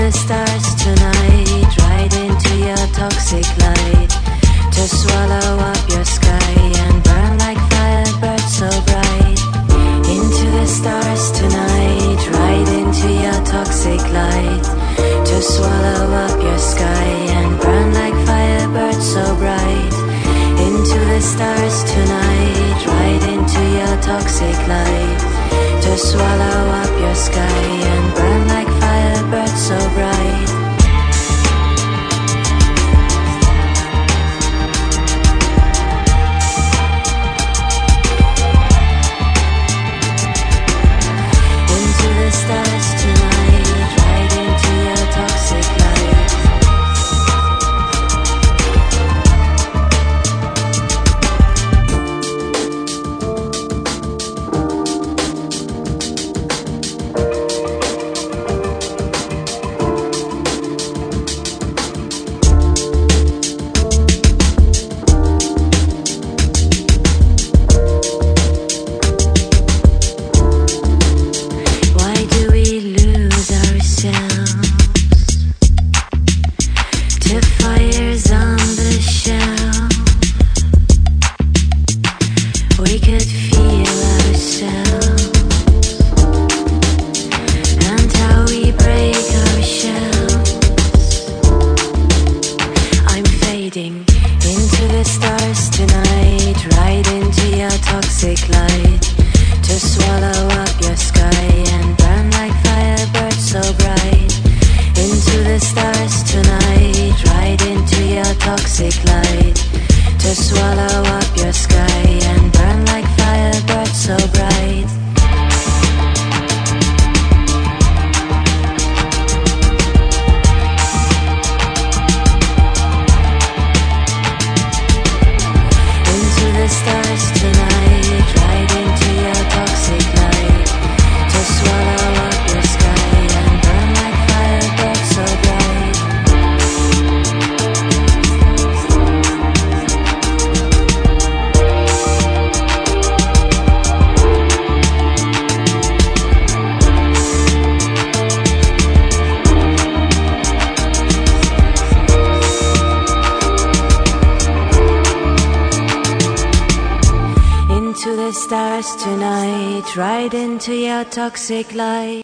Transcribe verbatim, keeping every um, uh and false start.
the stars tonight, right into your toxic light, to swallow up your sky and burn like firebirds so bright. Into the stars tonight, right into your toxic light, to swallow up your sky and burn like firebirds so bright. Into the stars tonight, right into your toxic light, to swallow up your sky and burn like firebirds so bright. Into the stars tonight, right into your toxic light. We could feel ourselves, and how we break our shells. I'm fading into the stars tonight, right into your toxic light, to swallow up your sky and burn like firebirds so bright. Into the stars tonight, right into your toxic light, to swallow up your sky and burn like firebirds so bright. Into the stars tonight, right into your toxic light, to swallow up your sky and burn like firebirds so bright. Into the stars tonight, right into your toxic light.